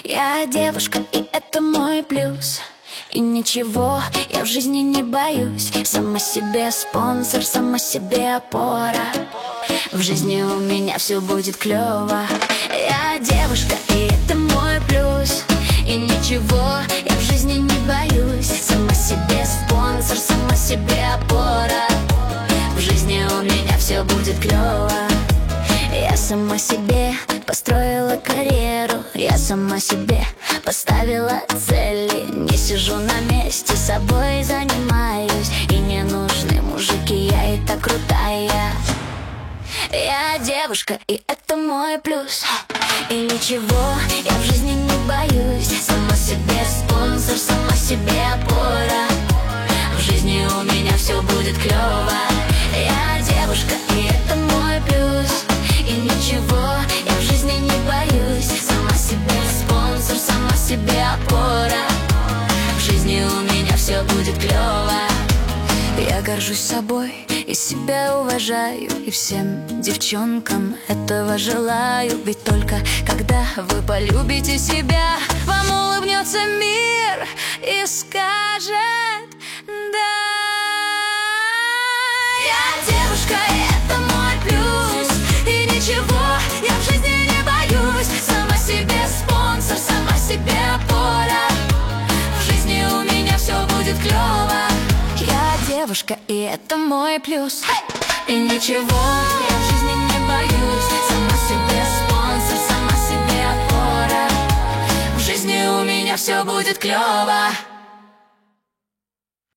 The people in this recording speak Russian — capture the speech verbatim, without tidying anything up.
Я девушка, и это мой плюс. И ничего, я в жизни не боюсь. Сама себе спонсор, сама себе опора. В жизни у меня все будет клево. Я девушка, и это мой плюс. И ничего, я в жизни не боюсь. Сама себе спонсор, сама себе опора. В жизни у меня все будет клево. Я сама себе построила карьеру. Я сама себе поставила цели. Не сижу на месте, собой занимаюсь. И не нужны мужики, я и так крутая. Я девушка, и это мой плюс. И ничего, я в жизни не боюсь. Сама себе спонсор, сама себе опора. В жизни у меня все будет клево. Я девушка, и это мой плюс. И ничего, я в жизни не боюсь. Сама себе спонсор, сама себе опора. В жизни у меня все будет клево. Я горжусь собой и себя уважаю. И всем девчонкам этого желаю. Ведь только когда вы полюбите себя, вам улыбнется мир и скажет да. Я девушка, и это мой плюс. И ничего, я в жизни не боюсь. Сама себе спонсор, сама себе опора. В жизни у меня все будет клево. Я девушка, и это мой плюс. И ничего, я в жизни не боюсь. Сама себе спонсор, сама себе опора. В жизни у меня все будет клево.